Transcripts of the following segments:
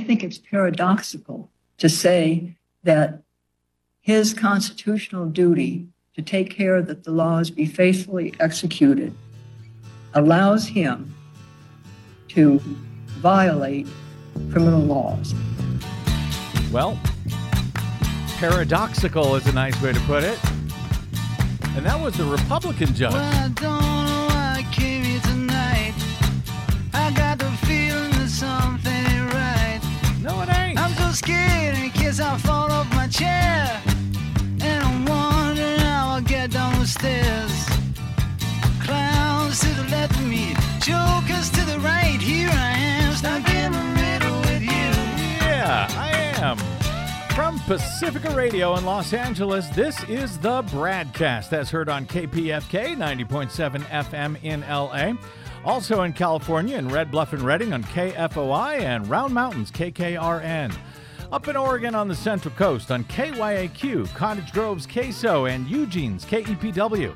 think it's paradoxical to say that his constitutional duty to take care that the laws be faithfully executed allows him to violate criminal laws. Well, paradoxical is a nice way to put it. And that was the Republican judge. Well, I don't know why I came here tonight. I got the feeling that something ain't right. No, it ain't. I'm so scared in case I fall off my chair. And I'm wondering how I'll get down the stairs. Clowns to the left of me, jokers to the right. Here I am, stuck in the middle with you. Yeah, I am. From Pacifica Radio in Los Angeles, this is the BradCast. That's heard on KPFK 90.7 FM in LA. Also in California in Red Bluff and Redding on KFOI and Round Mountains KKRN. Up in Oregon on the Central Coast on KYAQ, Cottage Grove's KSO, and Eugene's KEPW.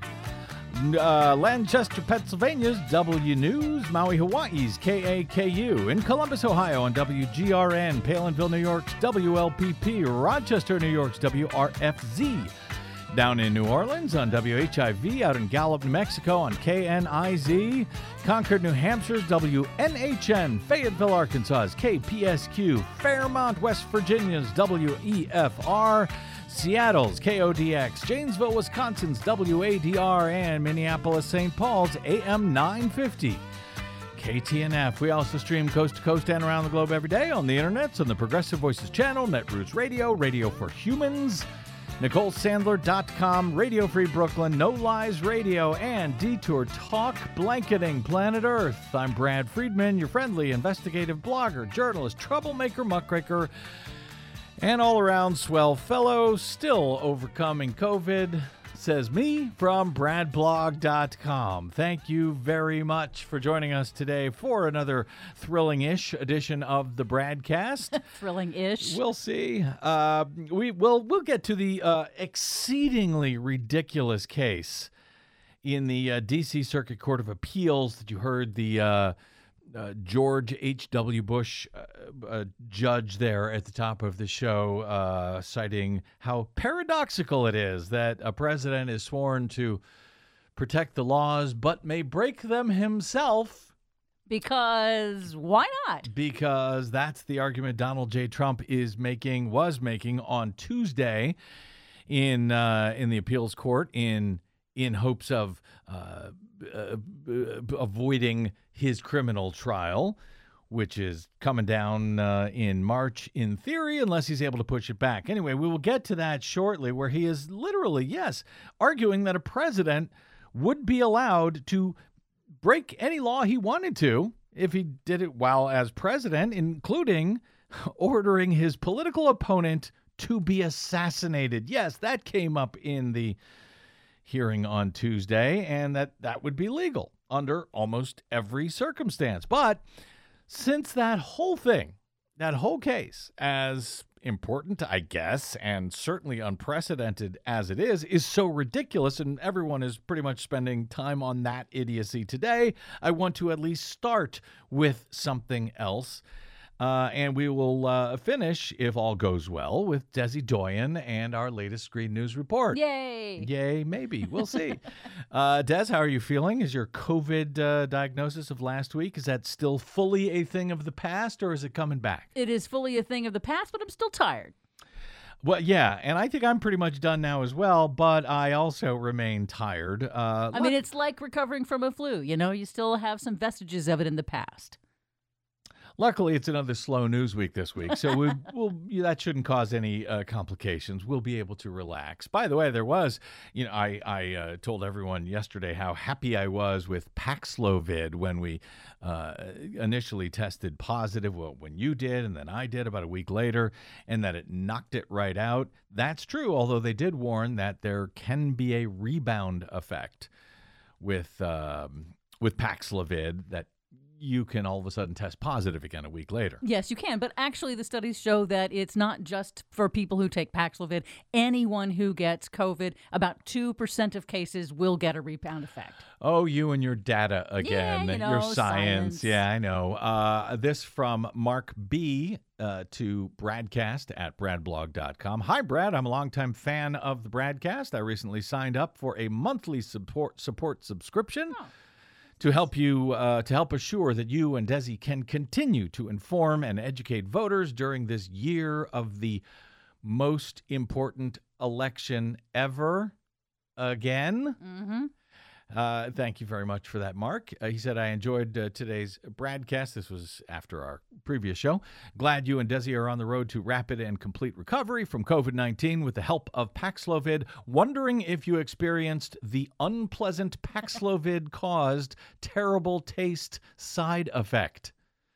Lancaster, Pennsylvania's W News, Maui, Hawaii's KAKU, in Columbus, Ohio on WGRN, Palinville, New York's WLPP, Rochester, New York's WRFZ, down in New Orleans on WHIV, out in Gallup, New Mexico on KNIZ, Concord, New Hampshire's WNHN, Fayetteville, Arkansas's KPSQ, Fairmont, West Virginia's WEFR, Seattle's KODX, Janesville, Wisconsin's WADR, and Minneapolis, St. Paul's AM 950. KTNF. We also stream coast to coast and around the globe every day on the internet, on the Progressive Voices channel, Netroots Radio, Radio for Humans, NicoleSandler.com, Radio Free Brooklyn, No Lies Radio, and Detour Talk, blanketing planet Earth. I'm Brad Friedman, your friendly investigative blogger, journalist, troublemaker, muckraker, and all-around swell fellow, still overcoming COVID, says me from bradblog.com. Thank you very much for joining us today for another thrilling-ish edition of the BradCast. Thrilling-ish. We'll see. We'll get to the exceedingly ridiculous case in the D.C. Circuit Court of Appeals that you heard the George H.W. Bush judge there at the top of the show, citing how paradoxical it is that a president is sworn to protect the laws but may break them himself. Because why not? Because that's the argument Donald J. Trump was making on Tuesday in the appeals court in hopes of avoiding his criminal trial, which is coming down in March in theory, unless he's able to push it back. Anyway, we will get to that shortly, where he is literally, yes, arguing that a president would be allowed to break any law he wanted to if he did it while as president, including ordering his political opponent to be assassinated. Yes, that came up in the hearing on Tuesday, and that would be legal under almost every circumstance. But since that whole case, as important, I guess, and certainly unprecedented as it is so ridiculous, and everyone is pretty much spending time on that idiocy today, I want to at least start with something else. And we will finish, if all goes well, with Desi Doyen and our latest Screen News Report. Yay! Yay, maybe. We'll see. Des, how are you feeling? Is your COVID diagnosis of last week, is that still fully a thing of the past, or is it coming back? It is fully a thing of the past, but I'm still tired. Well, yeah, and I think I'm pretty much done now as well, but I also remain tired. I mean, it's like recovering from a flu. You know, you still have some vestiges of it in the past. Luckily, it's another slow news week this week, so that shouldn't cause any complications. We'll be able to relax. By the way, there was, I told everyone yesterday how happy I was with Paxlovid when we initially tested positive. Well, when you did, and then I did about a week later, and that it knocked it right out. That's true, although they did warn that there can be a rebound effect with Paxlovid that you can all of a sudden test positive again a week later. Yes, you can. But actually, the studies show that it's not just for people who take Paxlovid. Anyone who gets COVID, about 2% of cases will get a rebound effect. Oh, you and your data again. Yeah, your science. science. Yeah, I know. This from Mark B. To Bradcast at bradblog.com. Hi, Brad. I'm a longtime fan of the Bradcast. I recently signed up for a monthly support subscription. Oh. To help assure that you and Desi can continue to inform and educate voters during this year of the most important election ever. Again. Mm-hmm. Thank you very much for that, Mark. He said, I enjoyed today's Bradcast. This was after our previous show. Glad you and Desi are on the road to rapid and complete recovery from COVID-19 with the help of Paxlovid. Wondering if you experienced the unpleasant Paxlovid-caused terrible taste side effect.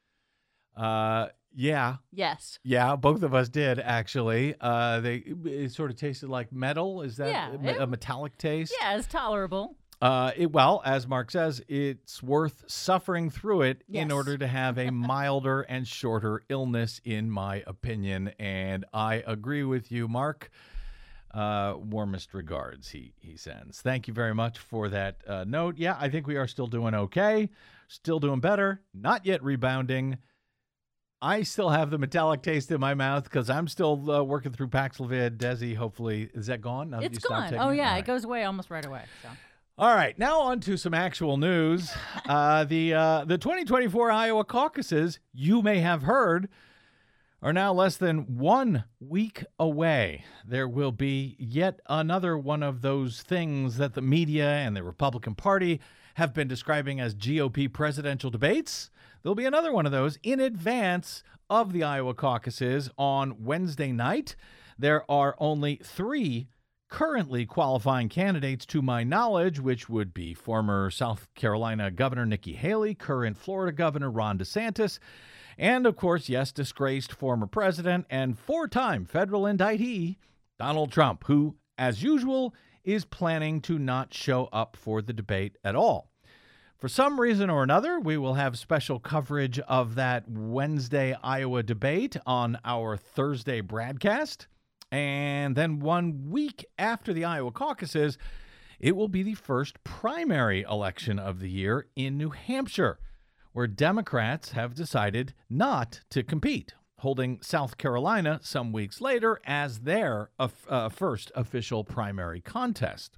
Yeah. Yes. Yeah, both of us did, actually. It sort of tasted like metal. Is that a metallic taste? Yeah, it's tolerable. Well, as Mark says, it's worth suffering through it in Yes. order to have a milder and shorter illness, in my opinion. And I agree with you, Mark. Warmest regards, he sends. Thank you very much for that note. Yeah, I think we are still doing okay. Still doing better. Not yet rebounding. I still have the metallic taste in my mouth because I'm still working through Paxlovid. Desi, hopefully, is that gone? Now that It's you stopped gone. taking Oh, it? yeah. All It right. goes away almost right away. So. All right, now on to some actual news. The 2024 Iowa caucuses, you may have heard, are now less than 1 week away. There will be yet another one of those things that the media and the Republican Party have been describing as GOP presidential debates. There'll be another one of those in advance of the Iowa caucuses on Wednesday night. There are only 3 currently qualifying candidates to my knowledge, which would be former South Carolina Governor Nikki Haley, current Florida Governor Ron DeSantis, and of course, yes, disgraced former president and 4-time federal indictee Donald Trump, who, as usual, is planning to not show up for the debate at all. For some reason or another, we will have special coverage of that Wednesday Iowa debate on our Thursday broadcast. And then 1 week after the Iowa caucuses, it will be the first primary election of the year in New Hampshire, where Democrats have decided not to compete, holding South Carolina some weeks later as their first official primary contest.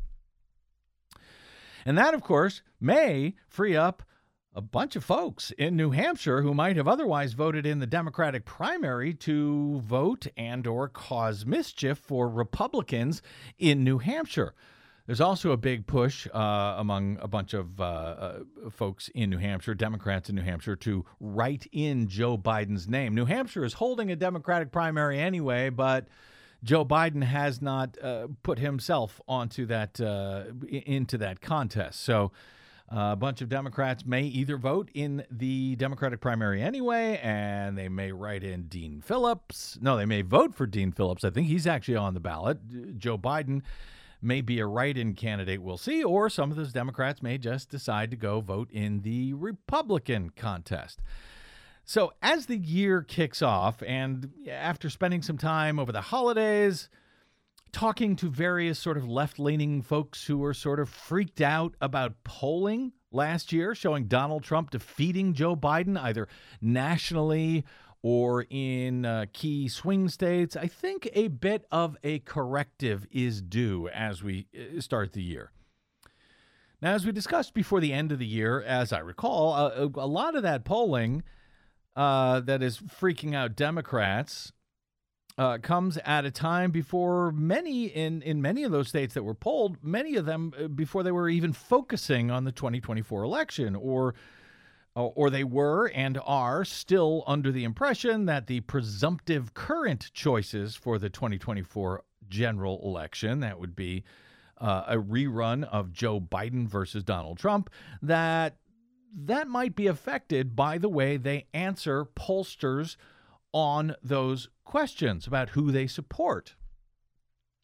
And that, of course, may free up a bunch of folks in New Hampshire who might have otherwise voted in the Democratic primary to vote and or cause mischief for Republicans in New Hampshire. There's also a big push among a bunch of folks in New Hampshire, Democrats in New Hampshire, to write in Joe Biden's name. New Hampshire is holding a Democratic primary anyway, but Joe Biden has not put himself onto that into that contest. So a bunch of Democrats may either vote in the Democratic primary anyway, and they may write in Dean Phillips. No, they may vote for Dean Phillips. I think he's actually on the ballot. Joe Biden may be a write-in candidate, we'll see, or some of those Democrats may just decide to go vote in the Republican contest. So as the year kicks off, and after spending some time over the holidays talking to various sort of left-leaning folks who were sort of freaked out about polling last year, showing Donald Trump defeating Joe Biden either nationally or in key swing states, I think a bit of a corrective is due as we start the year. Now, as we discussed before the end of the year, as I recall, a lot of that polling that is freaking out Democrats comes at a time before many in many of those states that were polled, many of them before they were even focusing on the 2024 election, or they were and are still under the impression that the presumptive current choices for the 2024 general election, that would be a rerun of Joe Biden versus Donald Trump, that might be affected by the way they answer pollsters on those questions about who they support.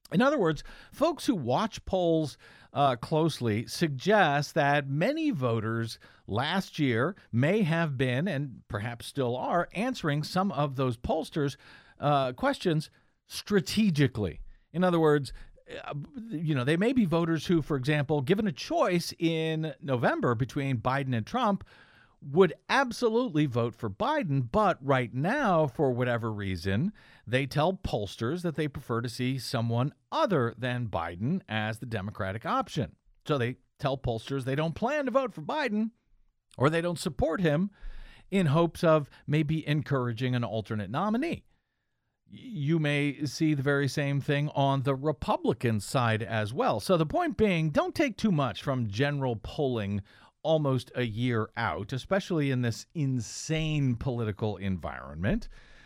In other words, folks who watch polls closely suggest that many voters last year may have been, and perhaps still are, answering some of those pollsters' questions strategically. In other words, they may be voters who, for example, given a choice in November between Biden and Trump, would absolutely vote for Biden, but right now, for whatever reason, they tell pollsters that they prefer to see someone other than Biden as the Democratic option. So they tell pollsters they don't plan to vote for Biden, or they don't support him, in hopes of maybe encouraging an alternate nominee. You may see the very same thing on the Republican side as well. So the point being, don't take too much from general polling almost a year out, especially in this insane political environment.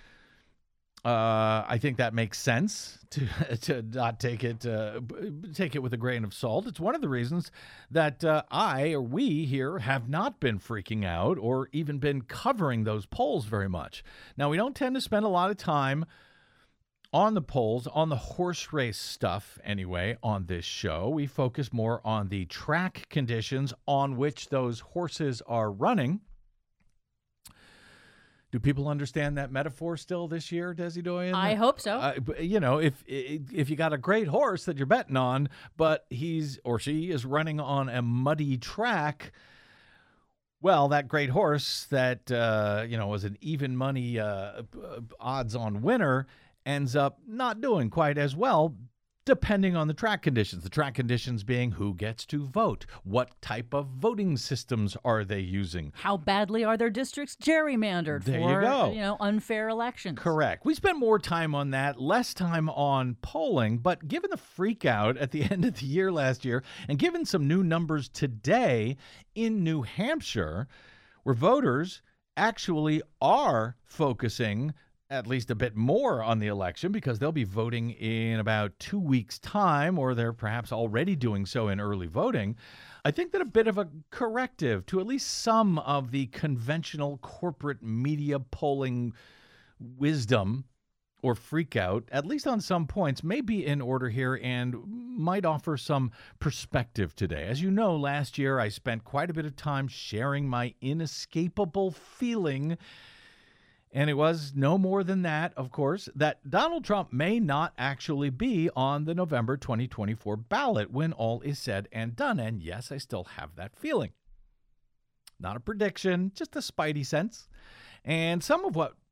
I think that makes sense to not take it with a grain of salt. It's one of the reasons that we here have not been freaking out or even been covering those polls very much. Now, we don't tend to spend a lot of time on the polls, on the horse race stuff anyway, on this show. We focus more on the track conditions on which those horses are running. Do people understand that metaphor still this year, Desi Doyen? I hope so. If you got a great horse that you're betting on, but he's or she is running on a muddy track, well, that great horse that was an even money odds-on winner ends up not doing quite as well, depending on the track conditions. The track conditions being who gets to vote, what type of voting systems are they using, how badly are their districts gerrymandered for unfair elections. Correct. We spent more time on that, less time on polling, but given the freak out at the end of the year last year, and given some new numbers today in New Hampshire, where voters actually are focusing at least a bit more on the election because they'll be voting in about 2 weeks' time, or they're perhaps already doing so in early voting. I think that a bit of a corrective to at least some of the conventional corporate media polling wisdom or freakout, at least on some points, may be in order here and might offer some perspective today. As you know, last year I spent quite a bit of time sharing my inescapable feeling, and it was no more than that, of course, that Donald Trump may not actually be on the November 2024 ballot when all is said and done. And yes, I still have that feeling. Not a prediction, just a spidey sense. And some of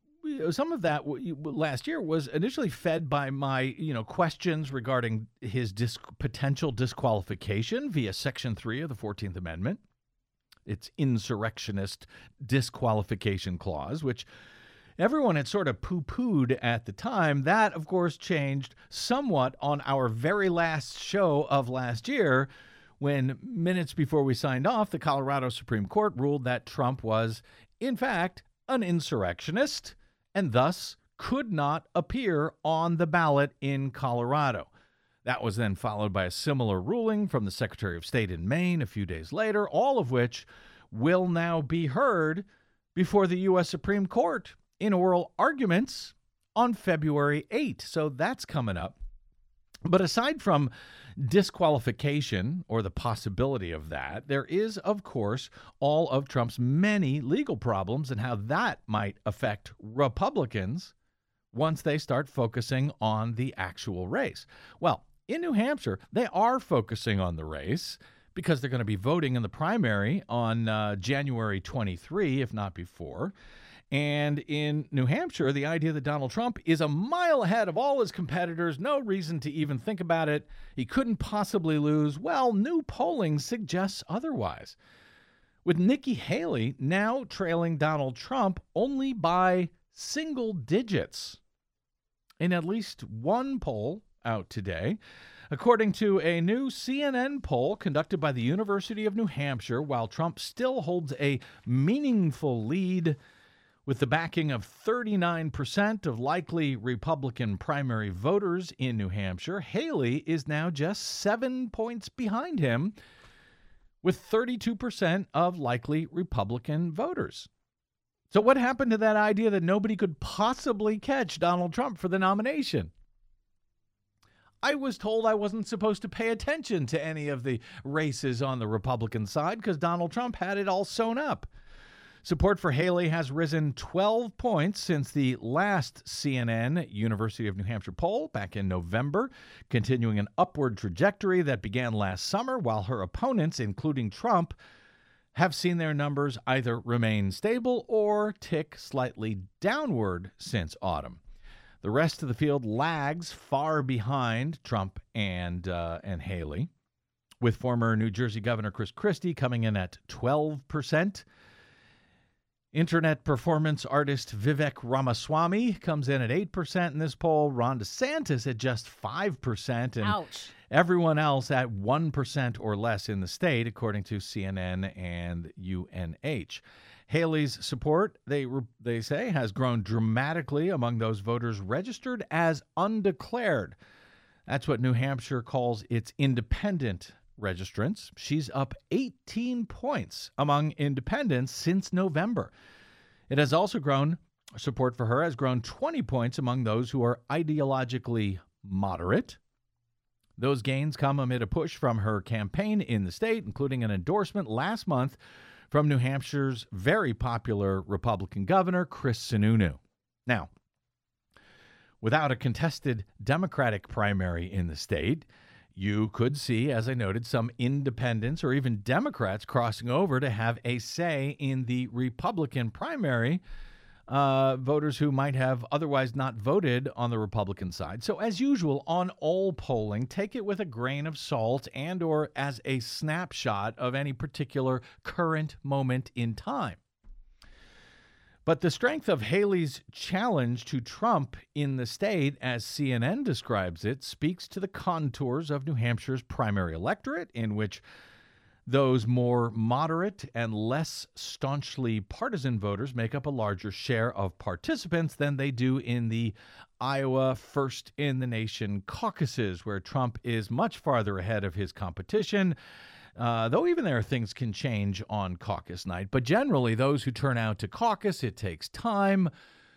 that last year was initially fed by my, questions regarding his potential disqualification via Section 3 of the 14th Amendment. Its insurrectionist disqualification clause, which everyone had sort of poo-pooed at the time. That, of course, changed somewhat on our very last show of last year when, minutes before we signed off, the Colorado Supreme Court ruled that Trump was, in fact, an insurrectionist and thus could not appear on the ballot in Colorado. That was then followed by a similar ruling from the Secretary of State in Maine a few days later, all of which will now be heard before the U.S. Supreme Court in oral arguments on February 8th. So that's coming up. But aside from disqualification or the possibility of that, there is, of course, all of Trump's many legal problems and how that might affect Republicans once they start focusing on the actual race. Well, in New Hampshire, they are focusing on the race because they're going to be voting in the primary on January 23, if not before. And in New Hampshire, the idea that Donald Trump is a mile ahead of all his competitors, no reason to even think about it, he couldn't possibly lose, well, new polling suggests otherwise. With Nikki Haley now trailing Donald Trump only by single digits in at least one poll out today. According to a new CNN poll conducted by the University of New Hampshire, while Trump still holds a meaningful lead with the backing of 39% of likely Republican primary voters in New Hampshire, Haley is now just 7 points behind him with 32% of likely Republican voters. So what happened to that idea that nobody could possibly catch Donald Trump for the nomination? I was told I wasn't supposed to pay attention to any of the races on the Republican side because Donald Trump had it all sewn up. Support for Haley has risen 12 points since the last CNN University of New Hampshire poll back in November, continuing an upward trajectory that began last summer, while her opponents, including Trump, have seen their numbers either remain stable or tick slightly downward since autumn. The rest of the field lags far behind Trump and Haley, with former New Jersey Governor Chris Christie coming in at 12%. Internet performance artist Vivek Ramaswamy comes in at 8% in this poll. Ron DeSantis at just 5%. And Ouch. everyone else at 1% or less in the state, according to CNN and UNH. Haley's support, they say, has grown dramatically among those voters registered as undeclared. That's what New Hampshire calls its independent registrants. She's up 18 points among independents since November. It has also grown, support for her has grown 20 points among those who are ideologically moderate. Those gains come amid a push from her campaign in the state, including an endorsement last month from New Hampshire's very popular Republican governor, Chris Sununu. Now, without a contested Democratic primary in the state, you could see, as I noted, some independents or even Democrats crossing over to have a say in the Republican primary, voters who might have otherwise not voted on the Republican side. So as usual, on all polling, take it with a grain of salt and or as a snapshot of any particular current moment in time. But the strength of Haley's challenge to Trump in the state, as CNN describes it, speaks to the contours of New Hampshire's primary electorate, in which those more moderate and less staunchly partisan voters make up a larger share of participants than they do in the Iowa first-in-the-nation caucuses, where Trump is much farther ahead of his competition. Though even there, things can change on caucus night. But generally, those who turn out to caucus, it takes time.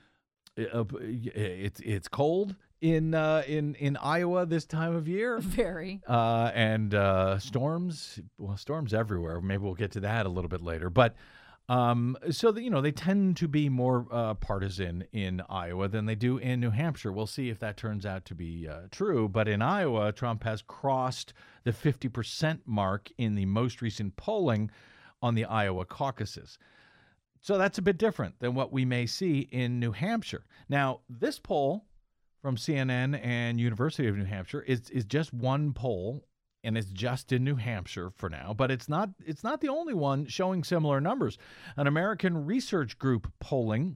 It's cold in Iowa this time of year. Very. And storms. Well, storms everywhere. Maybe we'll get to that a little bit later. But so that, they tend to be more partisan in Iowa than they do in New Hampshire. We'll see if that turns out to be true. But in Iowa, Trump has crossed the 50% mark in the most recent polling on the Iowa caucuses. So that's a bit different than what we may see in New Hampshire. Now, this poll from CNN and University of New Hampshire is just one poll, and it's just in New Hampshire for now, but it's not the only one showing similar numbers. An American Research Group poll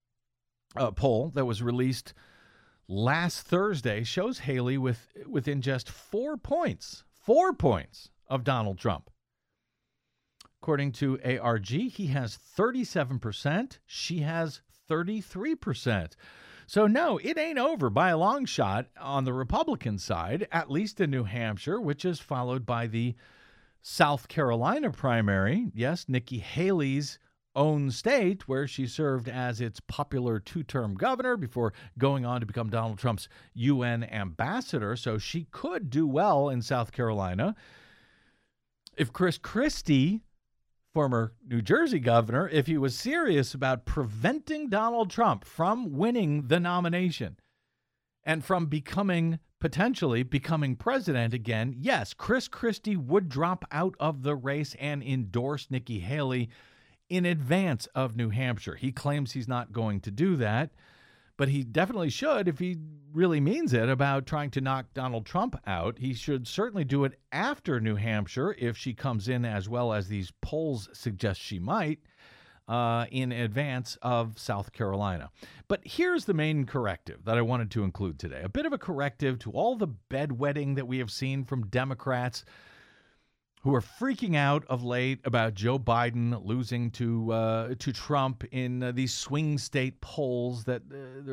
that was released last Thursday shows Haley within just 4 points of Donald Trump. According to ARG, he has 37%. She has 33%. So no, it ain't over by a long shot on the Republican side, at least in New Hampshire, which is followed by the South Carolina primary. Yes, Nikki Haley's own state, where she served as its popular two-term governor before going on to become Donald Trump's UN ambassador. So she could do well in South Carolina. If Chris Christie, former New Jersey governor, if he was serious about preventing Donald Trump from winning the nomination and from potentially becoming president again, yes, Chris Christie would drop out of the race and endorse Nikki Haley in advance of New Hampshire. He claims he's not going to do that, but he definitely should if he really means it about trying to knock Donald Trump out. He should certainly do it after New Hampshire if she comes in as well as these polls suggest she might, in advance of South Carolina. But here's the main corrective that I wanted to include today. A bit of a corrective to all the bedwetting that we have seen from Democrats who are freaking out of late about Joe Biden losing to Trump in these swing state polls that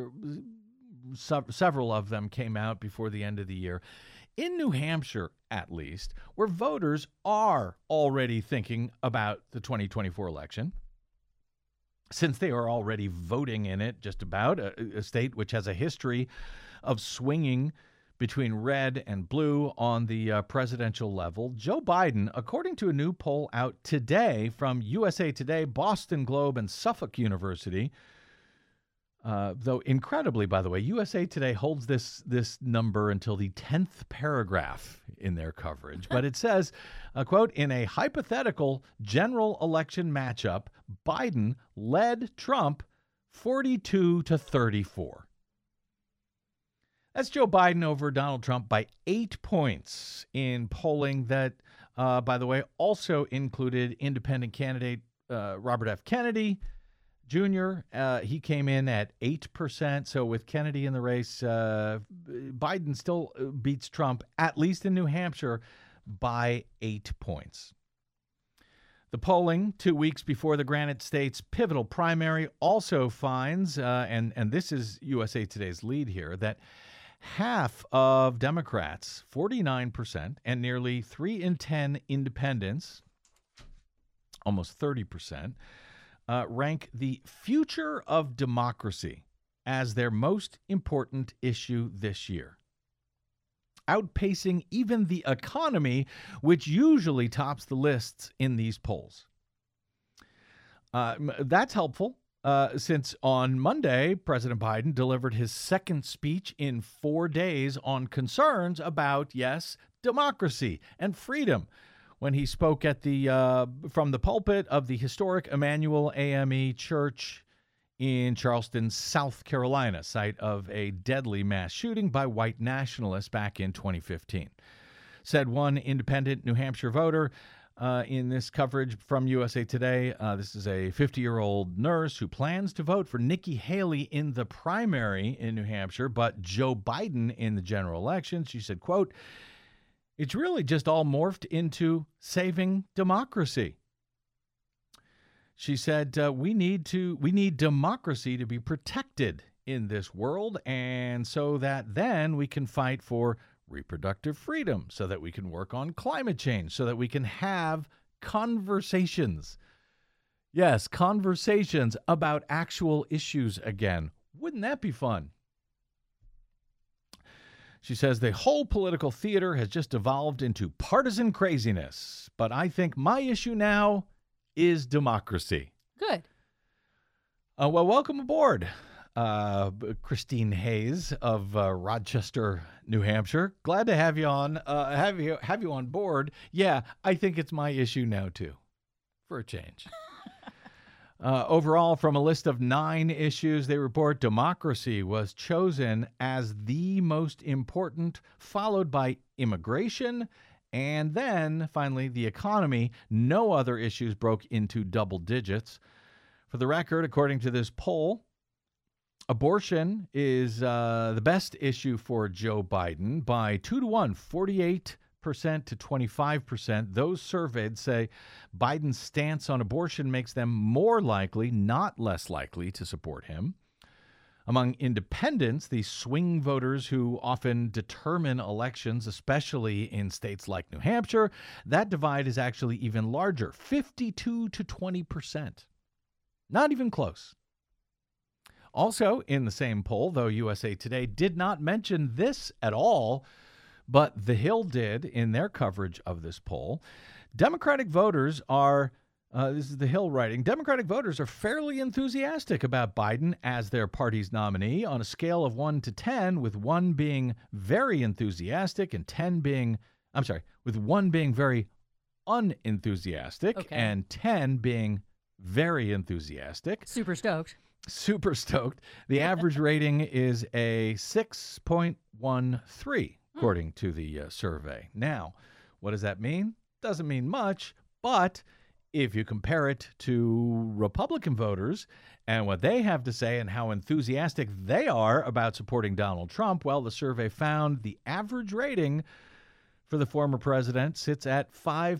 several of them came out before the end of the year. In New Hampshire, at least, where voters are already thinking about the 2024 election, since they are already voting in it, just about a state which has a history of swinging between red and blue on the presidential level. Joe Biden, according to a new poll out today from USA Today, Boston Globe, and Suffolk University, though incredibly, by the way, USA Today holds this number until the 10th paragraph in their coverage. But it says, quote, in a hypothetical general election matchup, Biden led Trump 42-34. That's Joe Biden over Donald Trump by 8 points in polling that, by the way, also included independent candidate Robert F. Kennedy Jr. He came in at 8%. So with Kennedy in the race, Biden still beats Trump, at least in New Hampshire, by 8 points. The polling 2 weeks before the Granite State's pivotal primary also finds, and this is USA Today's lead here, that half of Democrats, 49%, and nearly 3 in 10 independents, almost 30%, rank the future of democracy as their most important issue this year, outpacing even the economy, which usually tops the lists in these polls. That's helpful, since on Monday, President Biden delivered his second speech in 4 days on concerns about, yes, democracy and freedom, when he spoke at from the pulpit of the historic Emmanuel AME Church in Charleston, South Carolina, site of a deadly mass shooting by white nationalists back in 2015. Said one independent New Hampshire voter in this coverage from USA Today. This is a 50-year-old nurse who plans to vote for Nikki Haley in the primary in New Hampshire, but Joe Biden in the general election. She said, quote, it's really just all morphed into saving democracy. She said, we need democracy to be protected in this world, and so that then we can fight for reproductive freedom, so that we can work on climate change, so that we can have conversations. Yes, conversations about actual issues again. Wouldn't that be fun? She says the whole political theater has just evolved into partisan craziness, but I think my issue now is democracy. Good. Well, welcome aboard, Christine Hayes of Rochester, New Hampshire. Glad to have you on. Have you on board? Yeah, I think it's my issue now too, for a change. Overall, from a list of 9 issues, they report democracy was chosen as the most important, followed by immigration, and then, finally, the economy. No other issues broke into double digits. For the record, according to this poll, abortion is the best issue for Joe Biden by 2-1, 48% to 25%. Those surveyed say Biden's stance on abortion makes them more likely, not less likely, to support him. Among independents, the swing voters who often determine elections, especially in states like New Hampshire, that divide is actually even larger, 52 to 20%. Not even close. Also, in the same poll, though USA Today did not mention this at all, but The Hill did in their coverage of this poll, Democratic voters are, this is The Hill writing, Democratic voters are fairly enthusiastic about Biden as their party's nominee on a scale of 1 to 10, with 1 being very enthusiastic and 10 being, with 1 being very unenthusiastic, okay, and 10 being very enthusiastic. Super stoked. Super stoked. The average rating is a 6.13. According to the survey. Now, what does that mean? Doesn't mean much, but if you compare it to Republican voters and what they have to say and how enthusiastic they are about supporting Donald Trump, well, the survey found the average rating for the former president sits at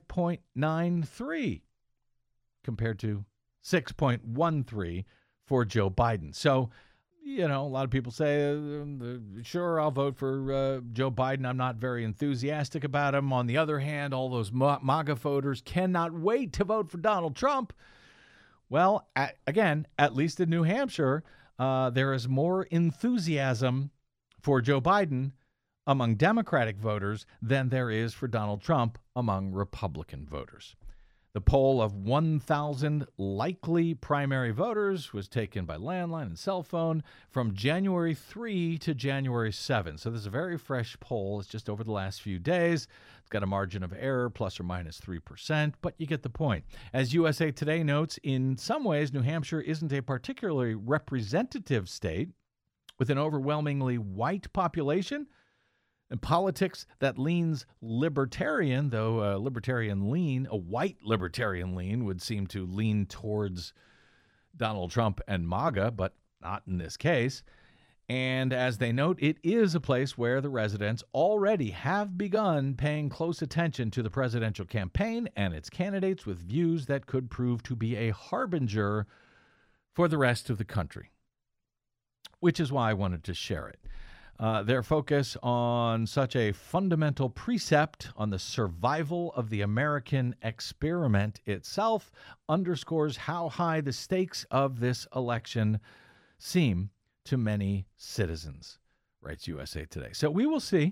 5.93 compared to 6.13 for Joe Biden. So, you know, a lot of people say, sure, I'll vote for Joe Biden. I'm not very enthusiastic about him. On the other hand, all those MAGA voters cannot wait to vote for Donald Trump. Well, again, at least in New Hampshire, there is more enthusiasm for Joe Biden among Democratic voters than there is for Donald Trump among Republican voters. The poll of 1,000 likely primary voters was taken by landline and cell phone from January 3 to January 7. So this is a very fresh poll. It's just over the last few days. It's got a margin of error, plus or minus 3%, but you get the point. As USA Today notes, in some ways, New Hampshire isn't a particularly representative state with an overwhelmingly white population and politics that leans libertarian, though a white libertarian lean would seem to lean towards Donald Trump and MAGA, but not in this case. And as they note, it is a place where the residents already have begun paying close attention to the presidential campaign and its candidates with views that could prove to be a harbinger for the rest of the country, which is why I wanted to share it. Their focus on such a fundamental precept on the survival of the American experiment itself underscores how high the stakes of this election seem to many citizens, writes USA Today. So we will see.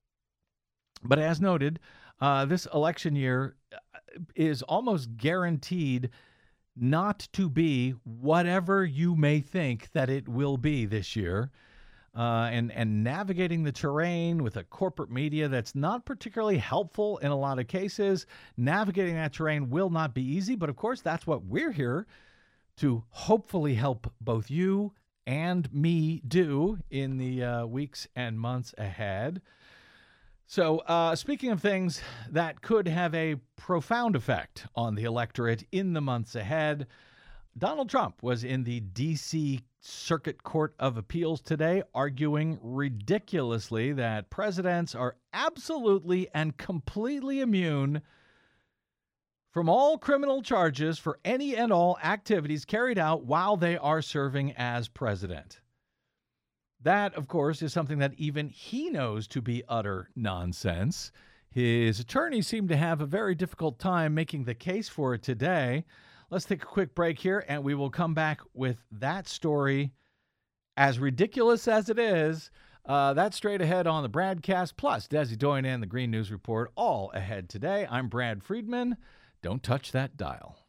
But as noted, this election year is almost guaranteed not to be whatever you may think that it will be this year. And navigating the terrain with a corporate media that's not particularly helpful in a lot of cases. Navigating that terrain will not be easy, but of course that's what we're here to hopefully help both you and me do in the weeks and months ahead. So speaking of things that could have a profound effect on the electorate in the months ahead, Donald Trump was in the D.C. Circuit Court of Appeals today, arguing ridiculously that presidents are absolutely and completely immune from all criminal charges for any and all activities carried out while they are serving as president. That, of course, is something that even he knows to be utter nonsense. His attorneys seem to have a very difficult time making the case for it today. Let's take a quick break here, and we will come back with that story. As ridiculous as it is, that's straight ahead on the Bradcast, plus Desi Doyen and the Green News Report, all ahead today. I'm Brad Friedman. Don't touch that dial.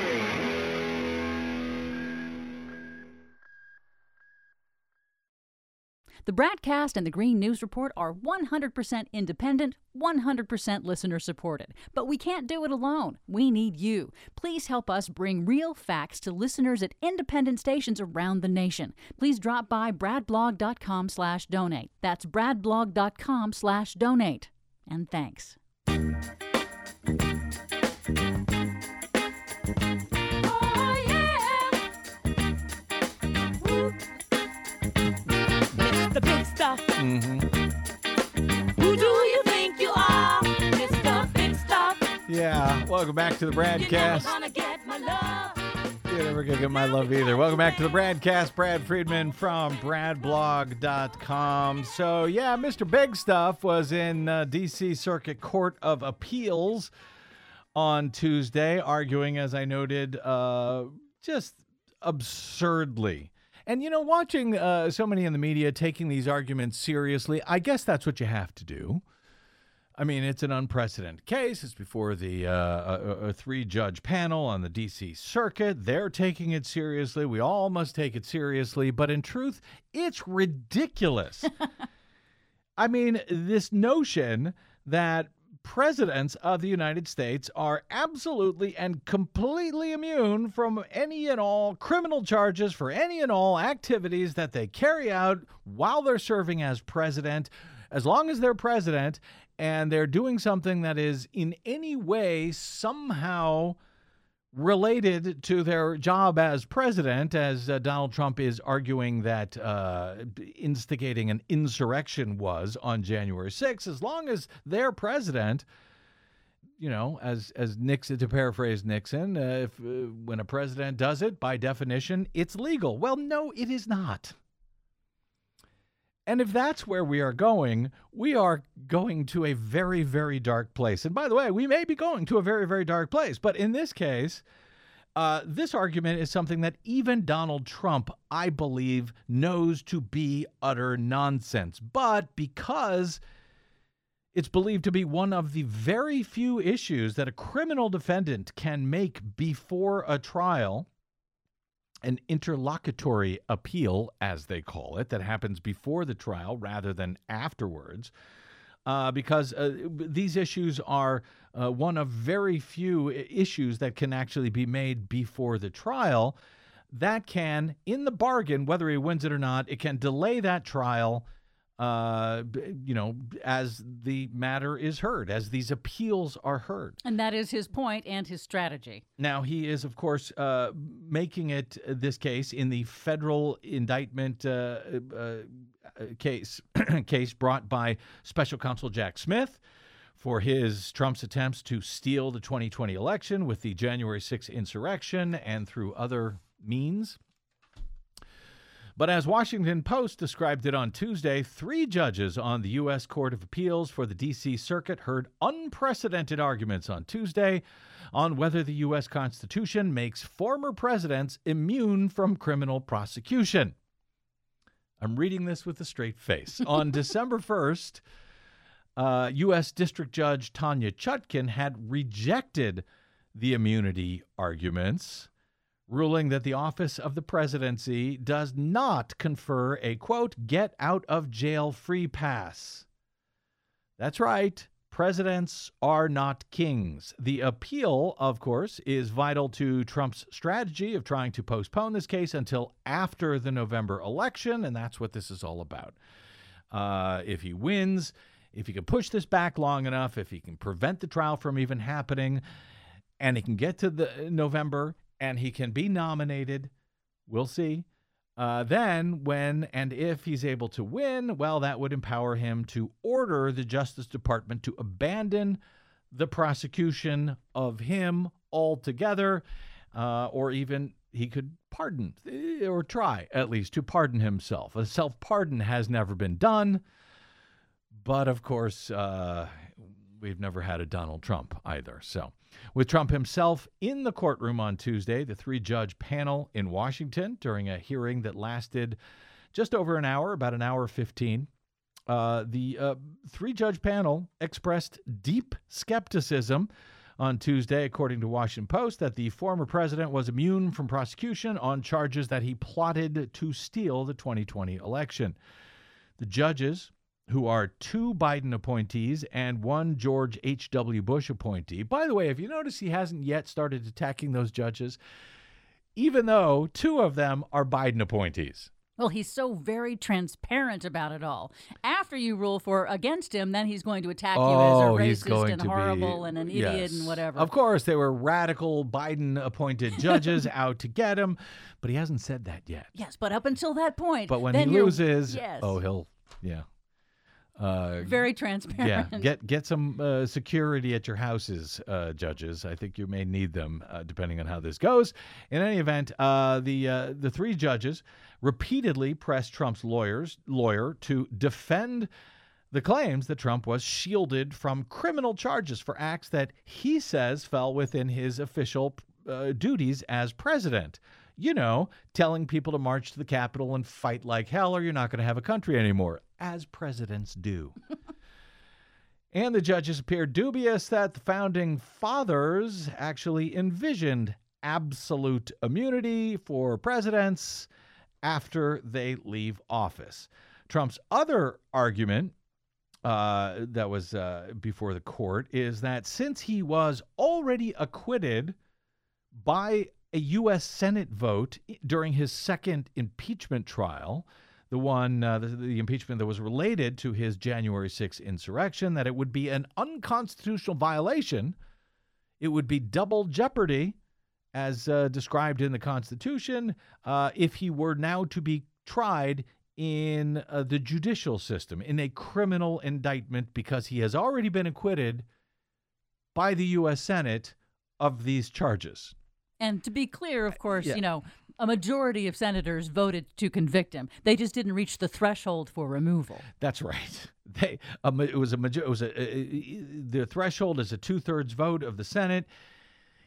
The Bradcast and the Green News Report are 100% independent, 100% listener supported. But we can't do it alone. We need you. Please help us bring real facts to listeners at independent stations around the nation. Please drop by bradblog.com/donate. That's bradblog.com/donate. And thanks. The big stuff. Mm-hmm. Who do you think you are, Mr. Big Stuff? Yeah, welcome back to the Bradcast. You're never gonna get my love. You're never going to get my love either. Welcome back to the Bradcast. Brad Friedman from bradblog.com. So, yeah, Mr. Big Stuff was in D.C. Circuit Court of Appeals on Tuesday, arguing, as I noted, just absurdly. And, you know, watching so many in the media taking these arguments seriously, I guess that's what you have to do. I mean, it's an unprecedented case. It's before the a three-judge panel on the D.C. Circuit. They're taking it seriously. We all must take it seriously. But in truth, it's ridiculous. I mean, this notion that presidents of the United States are absolutely and completely immune from any and all criminal charges for any and all activities that they carry out while they're serving as president, as long as they're president and they're doing something that is in any way somehow related to their job as president, as Donald Trump is arguing that instigating an insurrection was on January 6th. As long as they're president, you know, as Nixon, to paraphrase Nixon, when a president does it, by definition, it's legal. Well, no, it is not. And if that's where we are going to a very, very dark place. And by the way, we may be going to a very, very dark place. But in this case, This argument is something that even Donald Trump, I believe, knows to be utter nonsense. But because it's believed to be one of the very few issues that a criminal defendant can make before a trial, an interlocutory appeal, as they call it, that happens before the trial rather than afterwards, because these issues are one of very few issues that can actually be made before the trial. That can, in the bargain, whether he wins it or not, it can delay that trial, as the matter is heard, as these appeals are heard. And that is his point and his strategy. Now, he is, of course, making it, this case, in the federal indictment case brought by Special Counsel Jack Smith for Trump's attempts to steal the 2020 election with the January 6th insurrection and through other means. But as Washington Post described it on Tuesday, 3 judges on the U.S. Court of Appeals for the D.C. Circuit heard unprecedented arguments on Tuesday on whether the U.S. Constitution makes former presidents immune from criminal prosecution. I'm reading this with a straight face. On December 1st, U.S. District Judge Tanya Chutkin had rejected the immunity arguments, ruling that the office of the presidency does not confer a, quote, get-out-of-jail-free pass. That's right. Presidents are not kings. The appeal, of course, is vital to Trump's strategy of trying to postpone this case until after the November election, and that's what this is all about. If he wins, if he can push this back long enough, if he can prevent the trial from even happening, and he can get to the November and he can be nominated, we'll see. Then when and if he's able to win, well, that would empower him to order the Justice Department to abandon the prosecution of him altogether, or even he could pardon, or try at least to pardon himself. A self-pardon has never been done, but of course, we've never had a Donald Trump either. So with Trump himself in the courtroom on Tuesday, the 3-judge panel in Washington during a hearing that lasted just over an hour, about an hour 15, the 3-judge panel expressed deep skepticism on Tuesday, according to Washington Post, that the former president was immune from prosecution on charges that he plotted to steal the 2020 election. The judges, who are 2 Biden appointees and 1 George H.W. Bush appointee. By the way, if you notice, he hasn't yet started attacking those judges, even though 2 of them are Biden appointees. Well, he's so very transparent about it all. After you rule against him, then he's going to attack you as a racist and horrible and an idiot and whatever. Of course, they were radical Biden-appointed judges out to get him, but he hasn't said that yet. Yes, but up until that point. But when he loses, yes. Very transparent. Yeah, get some security at your houses, judges. I think you may need them, depending on how this goes. In any event, the 3 judges repeatedly pressed Trump's lawyer to defend the claims that Trump was shielded from criminal charges for acts that he says fell within his official duties as president. You know, telling people to march to the Capitol and fight like hell, or you're not going to have a country anymore, as presidents do. And the judges appeared dubious that the founding fathers actually envisioned absolute immunity for presidents after they leave office. Trump's other argument that was before the court is that since he was already acquitted by a U.S. Senate vote during his second impeachment trial, the one, the impeachment that was related to his January 6th insurrection, that it would be an unconstitutional violation. It would be double jeopardy, as described in the Constitution, if he were now to be tried in the judicial system, in a criminal indictment, because he has already been acquitted by the U.S. Senate of these charges. And to be clear, of course, Yeah. you know, a majority of senators voted to convict him. They just didn't reach the threshold for removal. That's right. The threshold is a 2/3 vote of the Senate.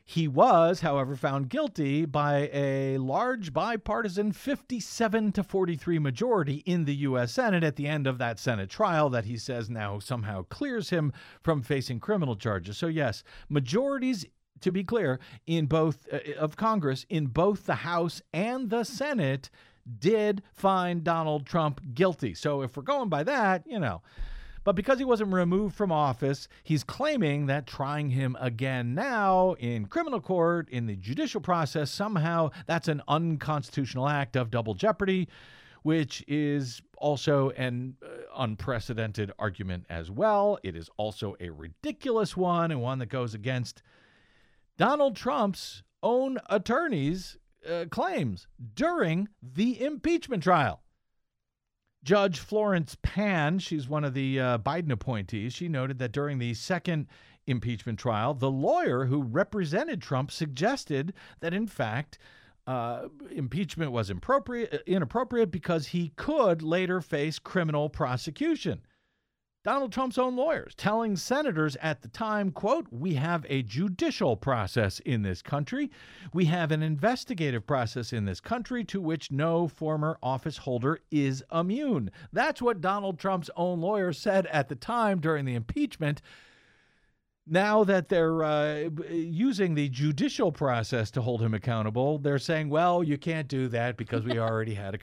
He was, however, found guilty by a large bipartisan 57-43 majority in the U.S. Senate at the end of that Senate trial that he says now somehow clears him from facing criminal charges. So, yes, majorities, to be clear, in both of Congress, in both the House and the Senate, did find Donald Trump guilty. So if we're going by that, But because he wasn't removed from office, he's claiming that trying him again now in criminal court, in the judicial process, somehow that's an unconstitutional act of double jeopardy, which is also an unprecedented argument as well. It is also a ridiculous one, and one that goes against Donald Trump's own attorney's claims during the impeachment trial. Judge Florence Pan, she's one of the Biden appointees, she noted that during the second impeachment trial, the lawyer who represented Trump suggested that, in fact, impeachment was inappropriate because he could later face criminal prosecution. Donald Trump's own lawyers telling senators at the time, quote, "We have a judicial process in this country. We have an investigative process in this country to which no former office holder is immune." That's what Donald Trump's own lawyers said at the time during the impeachment. Now that they're using the judicial process to hold him accountable, they're saying, well, you can't do that because we already had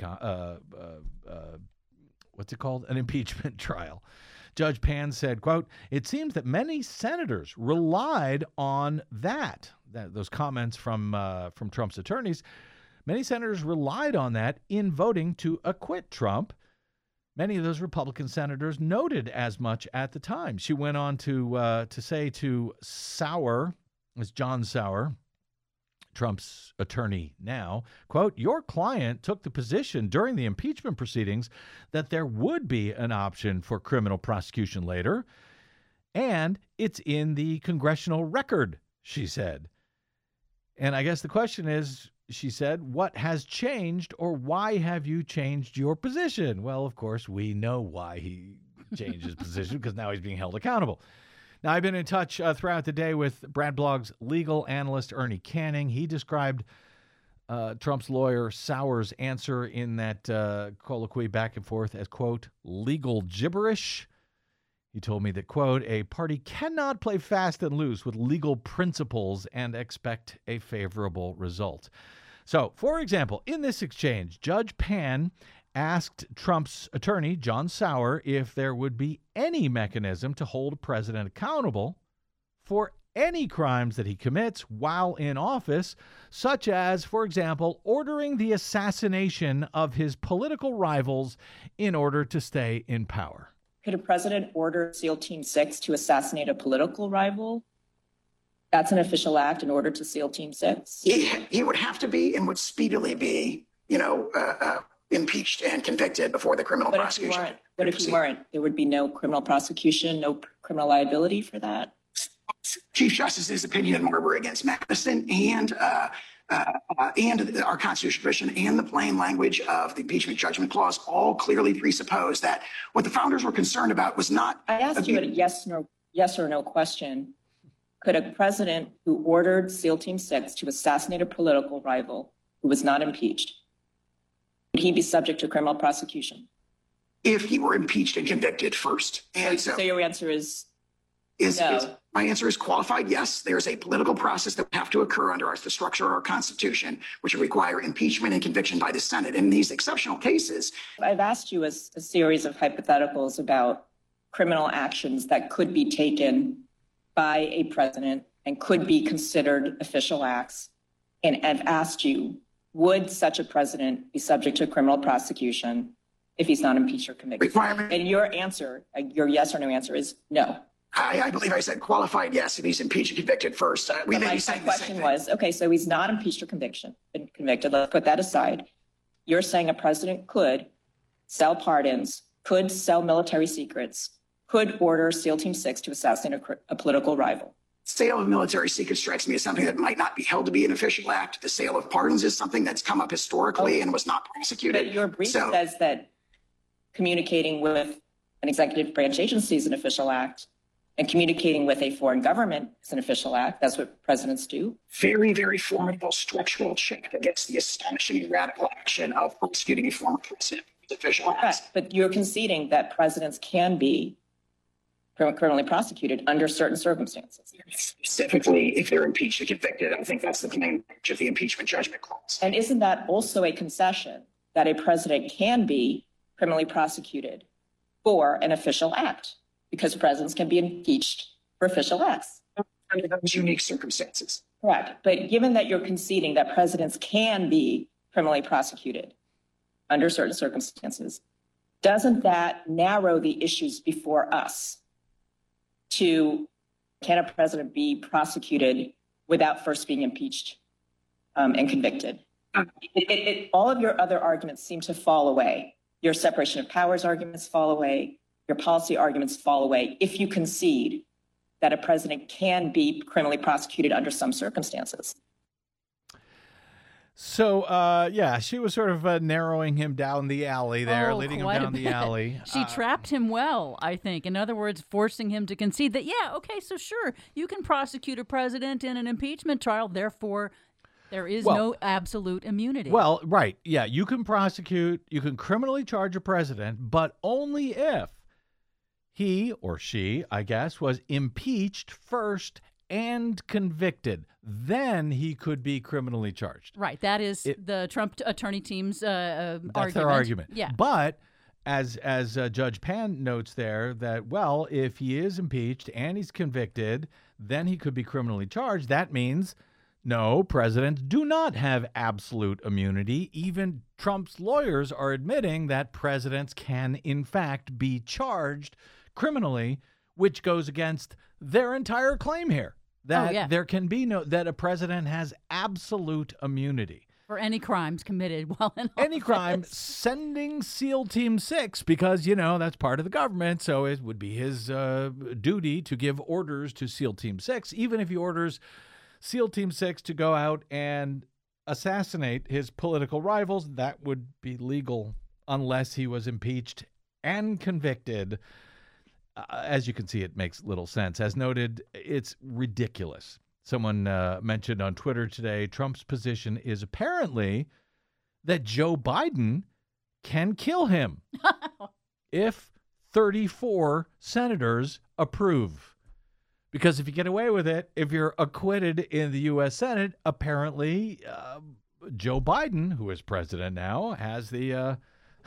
an impeachment trial. Judge Pan said, quote, "It seems that many senators relied on those comments from Trump's attorneys. Many senators relied on that in voting to acquit Trump. Many of those Republican senators noted as much at the time." She went on to say to Sauer, it's John Sauer, Trump's attorney now, quote, "Your client took the position during the impeachment proceedings that there would be an option for criminal prosecution later, and it's in the congressional record," she said. And I guess the question is, she said, what has changed, or why have you changed your position? Well, of course, we know why he changed his position, because now he's being held accountable. Now, I've been in touch throughout the day with Brad Blog's legal analyst, Ernie Canning. He described Trump's lawyer Sauer's answer in that colloquy back and forth as, quote, "legal gibberish." He told me that, quote, "a party cannot play fast and loose with legal principles and expect a favorable result." So, for example, in this exchange, Judge Pan asked Trump's attorney, John Sauer, if there would be any mechanism to hold a president accountable for any crimes that he commits while in office, such as, for example, ordering the assassination of his political rivals in order to stay in power. Could a president order SEAL Team 6 to assassinate a political rival? That's an official act in order to SEAL Team 6? He would have to be and would speedily be, impeached and convicted before the criminal prosecution. What if he weren't? There would be no criminal prosecution, no criminal liability for that? Chief Justice's opinion in Marbury against Madison and our Constitutional tradition and the plain language of the impeachment judgment clause all clearly presuppose that what the founders were concerned about was not. I asked you a yes or no question. Could a president who ordered SEAL Team 6 to assassinate a political rival who was not impeached, would he be subject to criminal prosecution? If he were impeached and convicted first. And so your answer is no. My answer is qualified yes. There's a political process that would have to occur under the structure of our Constitution, which would require impeachment and conviction by the Senate. In these exceptional cases, I've asked you a series of hypotheticals about criminal actions that could be taken by a president and could be considered official acts. And I've asked you, would such a president be subject to criminal prosecution if he's not impeached or convicted? And your answer, your yes or no answer is no. I believe I said qualified yes if he's impeached and convicted first. My question was, okay, so he's not impeached or convicted. Let's put that aside. You're saying a president could sell pardons, could sell military secrets, could order SEAL Team 6 to assassinate a political rival. Sale of military secrets strikes me as something that might not be held to be an official act. The sale of pardons is something that's come up historically and was not prosecuted. But your brief says that communicating with an executive branch agency is an official act, And communicating with a foreign government is an official act. That's what presidents do. Very, very formidable structural check against the astonishingly radical action of prosecuting a former president with official acts. Correct. But you're conceding that presidents can be criminally prosecuted under certain circumstances. Specifically, if they're impeached or convicted, I think that's the plain language of the impeachment judgment clause. And isn't that also a concession that a president can be criminally prosecuted for an official act? Because presidents can be impeached for official acts. Under those unique circumstances. Correct. But given that you're conceding that presidents can be criminally prosecuted under certain circumstances, doesn't that narrow the issues before us to, can a president be prosecuted without first being impeached and convicted? All of your other arguments seem to fall away. Your separation of powers arguments fall away. Your policy arguments fall away if you concede that a president can be criminally prosecuted under some circumstances. So, yeah, she was sort of narrowing him down the alley there, leading him down the alley. She trapped him well, I think. In other words, forcing him to concede that, yeah, okay, so sure, you can prosecute a president in an impeachment trial, therefore there is no absolute immunity. Well, right, yeah, you can criminally charge a president, but only if he or she, I guess, was impeached first and convicted. Then he could be criminally charged. Right. That is the Trump attorney team's argument. That's their argument. Yeah. But as Judge Pan notes there, that, well, if he is impeached and he's convicted, then he could be criminally charged. That means no, presidents do not have absolute immunity. Even Trump's lawyers are admitting that presidents can, in fact, be charged criminally, which goes against their entire claim here that there can be that a president has absolute immunity for any crimes committed while in office. Any crime, sending SEAL Team 6, because that's part of the government, so it would be his duty to give orders to SEAL Team 6, even if he orders SEAL Team 6 to go out and assassinate his political rivals. That would be legal unless he was impeached and convicted. As you can see, it makes little sense. As noted, it's ridiculous. Someone mentioned on Twitter today, Trump's position is apparently that Joe Biden can kill him if 34 senators approve. Because if you get away with it, if you're acquitted in the U.S. Senate, apparently Joe Biden, who is president now, has the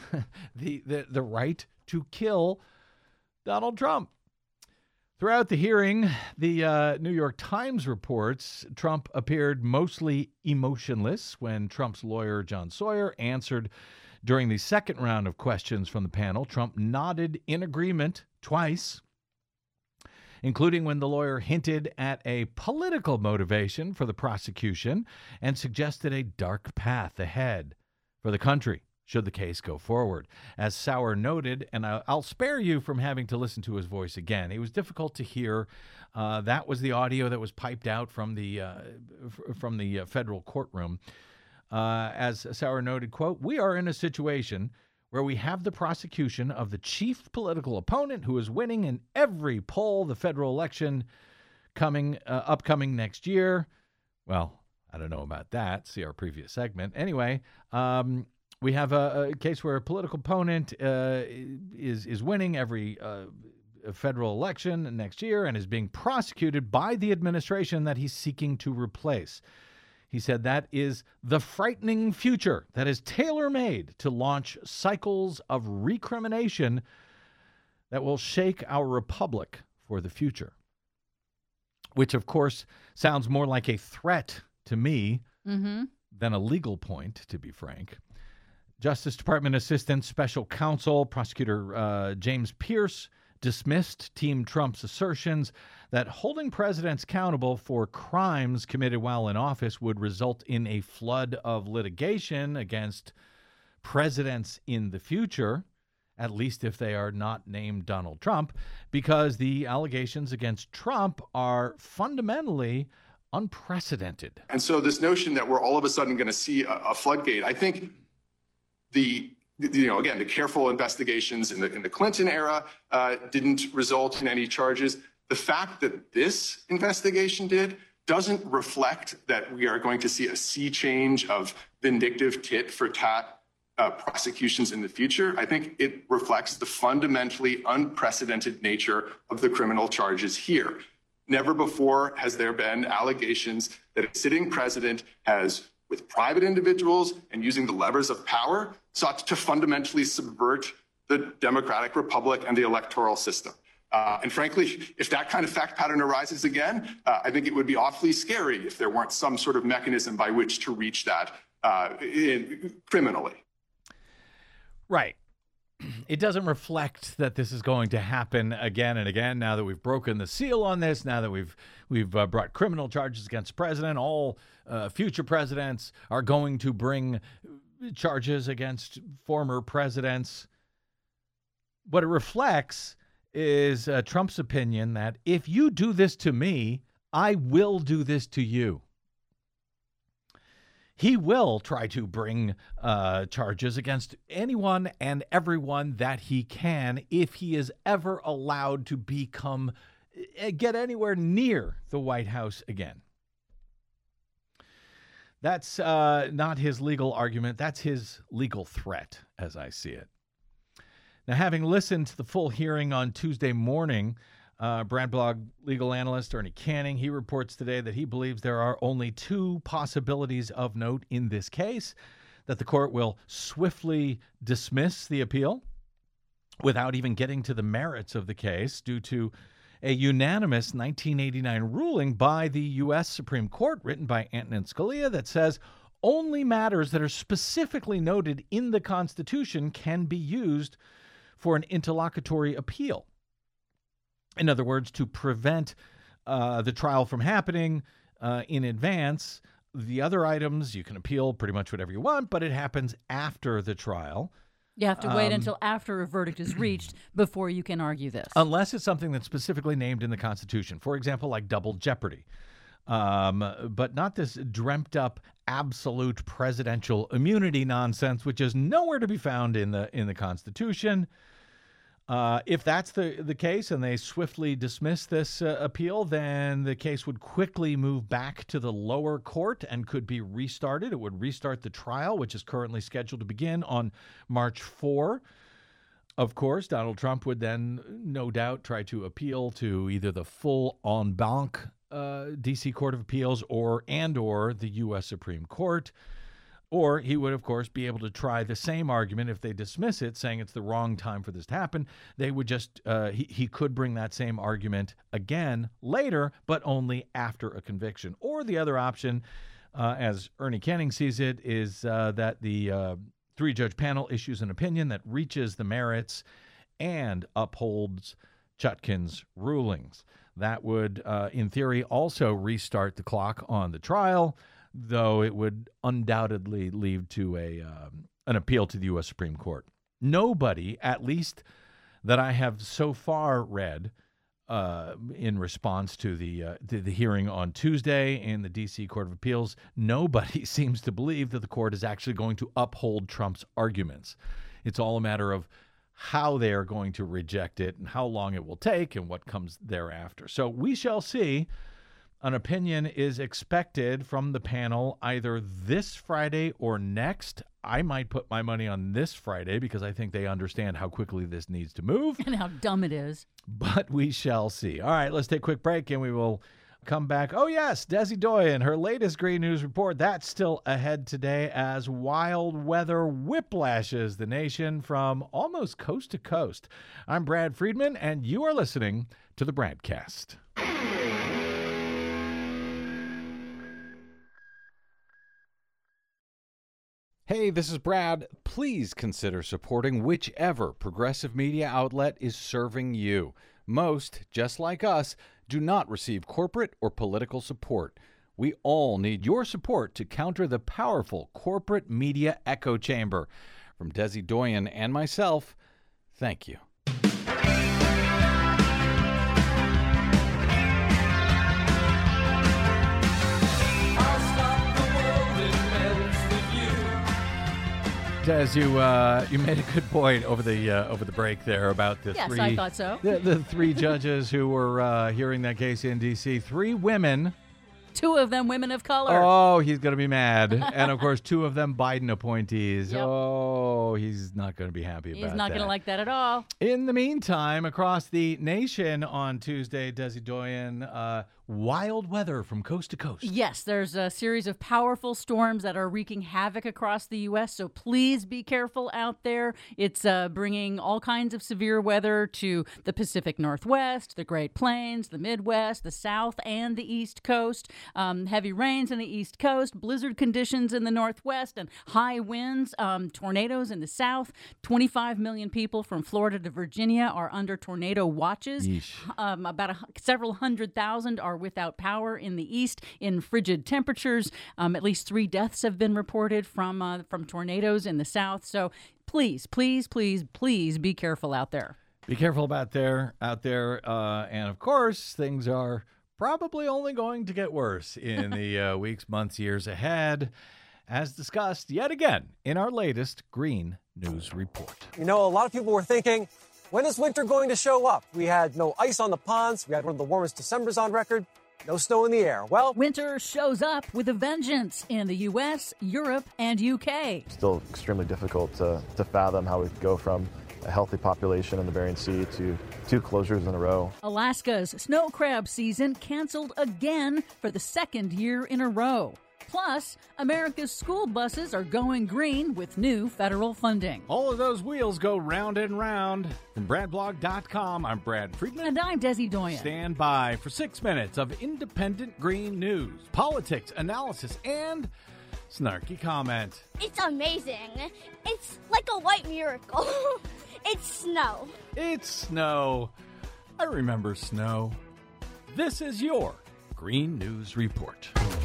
right to kill Donald Trump. Throughout the hearing, the New York Times reports Trump appeared mostly emotionless when Trump's lawyer, John Sawyer, answered during the second round of questions from the panel. Trump nodded in agreement twice, including when the lawyer hinted at a political motivation for the prosecution and suggested a dark path ahead for the country should the case go forward. As Sauer noted, and I'll spare you from having to listen to his voice again. It was difficult to hear. That was the audio that was piped out from the federal courtroom. As Sauer noted, quote, "We are in a situation where we have the prosecution of the chief political opponent who is winning in every poll the federal election upcoming next year." Well, I don't know about that. See our previous segment. Anyway, we have a case where a political opponent is winning every federal election next year and is being prosecuted by the administration that he's seeking to replace. He said that is the frightening future that is tailor-made to launch cycles of recrimination that will shake our republic for the future. Which, of course, sounds more like a threat to me than a legal point, to be frank. Justice Department Assistant Special Counsel Prosecutor James Pierce dismissed Team Trump's assertions that holding presidents accountable for crimes committed while in office would result in a flood of litigation against presidents in the future, at least if they are not named Donald Trump, because the allegations against Trump are fundamentally unprecedented. And so this notion that we're all of a sudden going to see a floodgate, I think the careful investigations in the Clinton era didn't result in any charges. The fact that this investigation doesn't reflect that we are going to see a sea change of vindictive tit for tat prosecutions in the future. I think it reflects the fundamentally unprecedented nature of the criminal charges here. Never before has there been allegations that a sitting president has, with private individuals and using the levers of power, sought to fundamentally subvert the democratic republic and the electoral system. And frankly, if that kind of fact pattern arises again, I think it would be awfully scary if there weren't some sort of mechanism by which to reach that criminally. Right. It doesn't reflect that this is going to happen again and again. Now that we've broken the seal on this, now that we've brought criminal charges against the president, all future presidents are going to bring charges against former presidents. What it reflects is Trump's opinion that if you do this to me, I will do this to you. He will try to bring charges against anyone and everyone that he can if he is ever allowed to get anywhere near the White House again. That's not his legal argument. That's his legal threat, as I see it. Now, having listened to the full hearing on Tuesday morning, Bradblog legal analyst Ernie Canning, he reports today that he believes there are only two possibilities of note in this case: that the court will swiftly dismiss the appeal without even getting to the merits of the case due to a unanimous 1989 ruling by the U.S. Supreme Court written by Antonin Scalia that says only matters that are specifically noted in the Constitution can be used for an interlocutory appeal. In other words, to prevent the trial from happening in advance, the other items, you can appeal pretty much whatever you want, but it happens after the trial. You have to wait until after a verdict is reached before you can argue this. Unless it's something that's specifically named in the Constitution. For example, like double jeopardy. But not this dreamt up absolute presidential immunity nonsense, which is nowhere to be found in the Constitution. If that's the case and they swiftly dismiss this appeal, then the case would quickly move back to the lower court and could be restarted. It would restart the trial, which is currently scheduled to begin on March 4. Of course, Donald Trump would then no doubt try to appeal to either the full en banc D.C. Court of Appeals or the U.S. Supreme Court. Or he would, of course, be able to try the same argument if they dismiss it, saying it's the wrong time for this to happen. They would just, he could bring that same argument again later, but only after a conviction. Or the other option, as Ernie Canning sees it, is that the three-judge panel issues an opinion that reaches the merits and upholds Chutkan's rulings. That would, in theory, also restart the clock on the trial, though it would undoubtedly lead to an appeal to the U.S. Supreme Court. Nobody, at least that I have so far read in response to the hearing on Tuesday in the D.C. Court of Appeals, nobody seems to believe that the court is actually going to uphold Trump's arguments. It's all a matter of how they are going to reject it and how long it will take and what comes thereafter. So we shall see. An opinion is expected from the panel either this Friday or next. I might put my money on this Friday because I think they understand how quickly this needs to move. And how dumb it is. But we shall see. All right, let's take a quick break and we will come back. Oh, yes, Desi Doyen, her latest Green News report. That's still ahead today as wild weather whiplashes the nation from almost coast to coast. I'm Brad Friedman, and you are listening to the Bradcast. Hey, this is Brad. Please consider supporting whichever progressive media outlet is serving you. Most, just like us, do not receive corporate or political support. We all need your support to counter the powerful corporate media echo chamber. From Desi Doyen and myself, thank you. Des, you made a good point over the break there about the Yes, three. I thought so. The three judges who were hearing that case in D.C. 3 women. 2 of them women of color. Oh, he's going to be mad. And, of course, 2 of them Biden appointees. Yep. Oh, he's not going to be happy about that. He's not going to like that at all. In the meantime, across the nation on Tuesday, Desi Doyen, wild weather from coast to coast. Yes, there's a series of powerful storms that are wreaking havoc across the U.S., so please be careful out there. It's bringing all kinds of severe weather to the Pacific Northwest, the Great Plains, the Midwest, the South, and the East Coast. Heavy rains in the East Coast, blizzard conditions in the Northwest, and high winds, tornadoes in the South. 25 million people from Florida to Virginia are under tornado watches. About several 100,000 are without power in the east in frigid temperatures. At least 3 deaths have been reported from tornadoes in the south. So please, please, please, please be careful out there. Be careful out there. And, of course, things are probably only going to get worse in the weeks, months, years ahead, as discussed yet again in our latest Green News Report. You know, a lot of people were thinking, when is winter going to show up? We had no ice on the ponds. We had one of the warmest Decembers on record. No snow in the air. Well, winter shows up with a vengeance in the U.S., Europe, and U.K. Still extremely difficult to fathom how we could go from a healthy population in the Bering Sea to 2 closures in a row. Alaska's snow crab season canceled again for the 2nd year in a row. Plus, America's school buses are going green with new federal funding. All of those wheels go round and round. From BradBlog.com, I'm Brad Friedman. And I'm Desi Doyen. Stand by for 6 minutes of independent green news, politics, analysis, and snarky comment. It's amazing. It's like a white miracle. It's snow. It's snow. I remember snow. This is your Green News Report.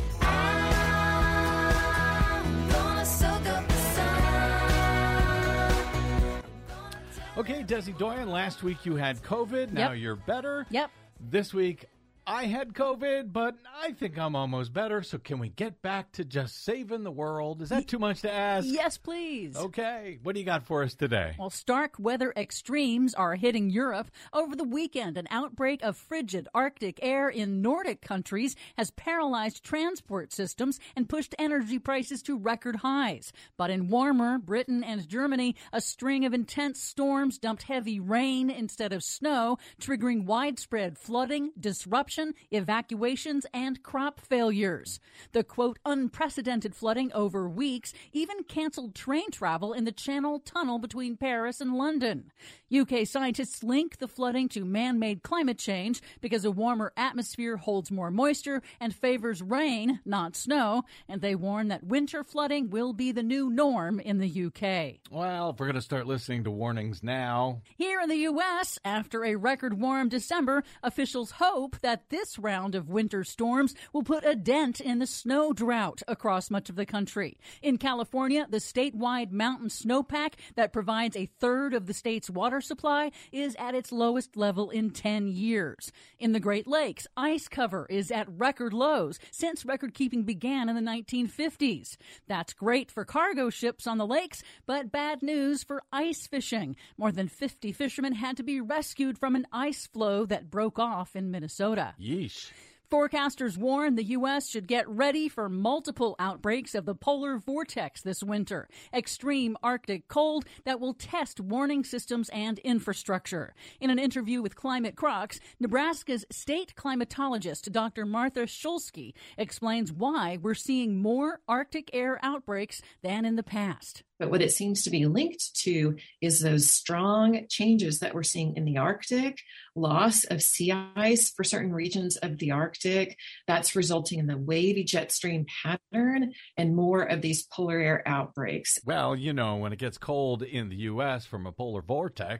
Okay, Desi Doyen, last week you had COVID. Now you're better. Yep. This week I had COVID, but I think I'm almost better. So can we get back to just saving the world? Is that too much to ask? Yes, please. Okay. What do you got for us today? Well, stark weather extremes are hitting Europe. Over the weekend, an outbreak of frigid Arctic air in Nordic countries has paralyzed transport systems and pushed energy prices to record highs. But in warmer Britain and Germany, a string of intense storms dumped heavy rain instead of snow, triggering widespread flooding, disruption, evacuations, and crop failures. The, quote, unprecedented flooding over weeks even canceled train travel in the Channel Tunnel between Paris and London. UK scientists link the flooding to man-made climate change because a warmer atmosphere holds more moisture and favors rain, not snow, and they warn that winter flooding will be the new norm in the UK. Well, if we're going to start listening to warnings now. Here in the U.S., after a record warm December, officials hope that this round of winter storms will put a dent in the snow drought across much of the country. In California, the statewide mountain snowpack that provides a third of the state's water supply is at its lowest level in 10 years. In the Great Lakes, ice cover is at record lows since record keeping began in the 1950s. That's great for cargo ships on the lakes, but bad news for ice fishing. More than 50 fishermen had to be rescued from an ice floe that broke off in Minnesota. Yeesh. Forecasters warn the U.S. should get ready for multiple outbreaks of the polar vortex this winter. Extreme Arctic cold that will test warning systems and infrastructure. In an interview with Climate Crocs, Nebraska's state climatologist Dr. Martha Shulsky explains why we're seeing more Arctic air outbreaks than in the past. But what it seems to be linked to is those strong changes that we're seeing in the Arctic, loss of sea ice for certain regions of the Arctic. That's resulting in the wavy jet stream pattern and more of these polar air outbreaks. Well, you know, when it gets cold in the U.S. from a polar vortex,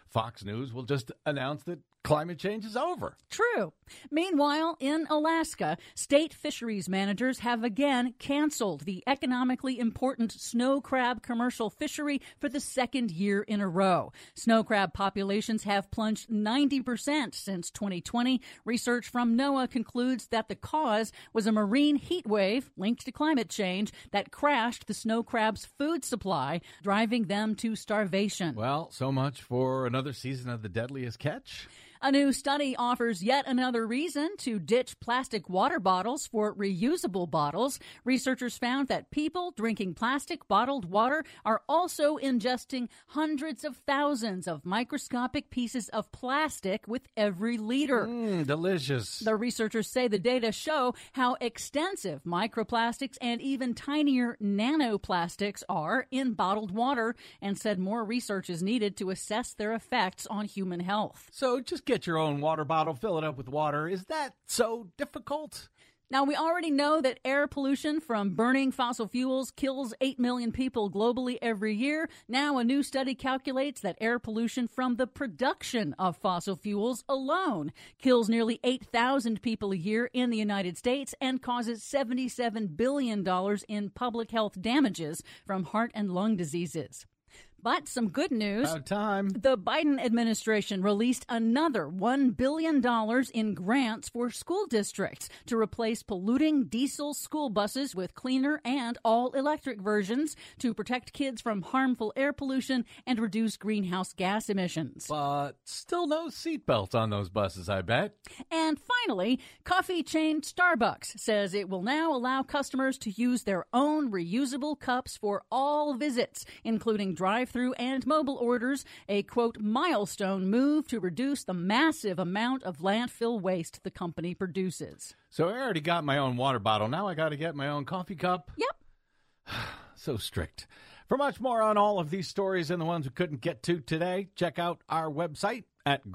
Fox News will just announce that climate change is over. True. Meanwhile, in Alaska, state fisheries managers have again canceled the economically important snow crab commercial fishery for the second year in a row. Snow crab populations have plunged 90% since 2020. Research from NOAA concludes that the cause was a marine heat wave linked to climate change that crashed the snow crab's food supply, driving them to starvation. Well, so much for another season of The Deadliest Catch. A new study offers yet another reason to ditch plastic water bottles for reusable bottles. Researchers found that people drinking plastic bottled water are also ingesting hundreds of thousands of microscopic pieces of plastic with every liter. Delicious. The researchers say the data show how extensive microplastics and even tinier nanoplastics are in bottled water, and said more research is needed to assess their effects on human health. So just get your own water bottle, fill it up with water. Is that so difficult? Now, we already know that air pollution from burning fossil fuels kills 8 million people globally every year. Now, a new study calculates that air pollution from the production of fossil fuels alone kills nearly 8,000 people a year in the United States and causes $77 billion in public health damages from heart and lung diseases. But some good news. About time. The Biden administration released another $1 billion in grants for school districts to replace polluting diesel school buses with cleaner and all-electric versions to protect kids from harmful air pollution and reduce greenhouse gas emissions. But still no seatbelts on those buses, I bet. And finally, coffee chain Starbucks says it will now allow customers to use their own reusable cups for all visits, including drive-through and mobile orders, a, quote, milestone move to reduce the massive amount of landfill waste the company produces. So I already got my own water bottle. Now I got to get my own coffee cup? Yep. So strict. For much more on all of these stories and the ones we couldn't get to today, check out our website at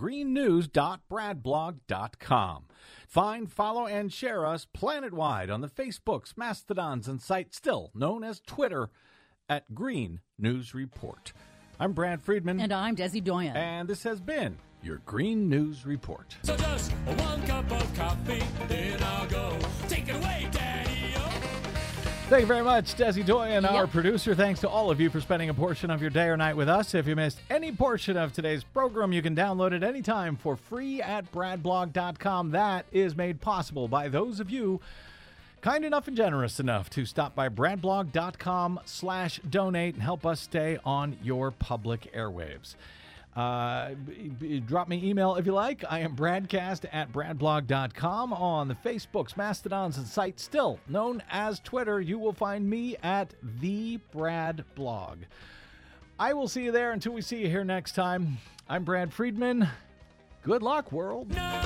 greennews.bradblog.com. Find, follow, and share us planet-wide on the Facebooks, Mastodons, and site still known as Twitter at Green News Report. I'm Brad Friedman. And I'm Desi Doyen. And this has been your Green News Report. So just one cup of coffee, then I'll go. Take it away, Daddy-o. Thank you very much, Desi Doyen, our producer. Thanks to all of you for spending a portion of your day or night with us. If you missed any portion of today's program, you can download it anytime for free at bradblog.com. That is made possible by those of you kind enough and generous enough to stop by bradblog.com/donate and help us stay on your public airwaves. Drop me email if you like. I am bradcast@bradblog.com. On the Facebooks, Mastodons, and site still known as Twitter, you will find me at the Brad Blog. I will see you there until we see you here next time. I'm Brad Friedman. Good luck, world. No!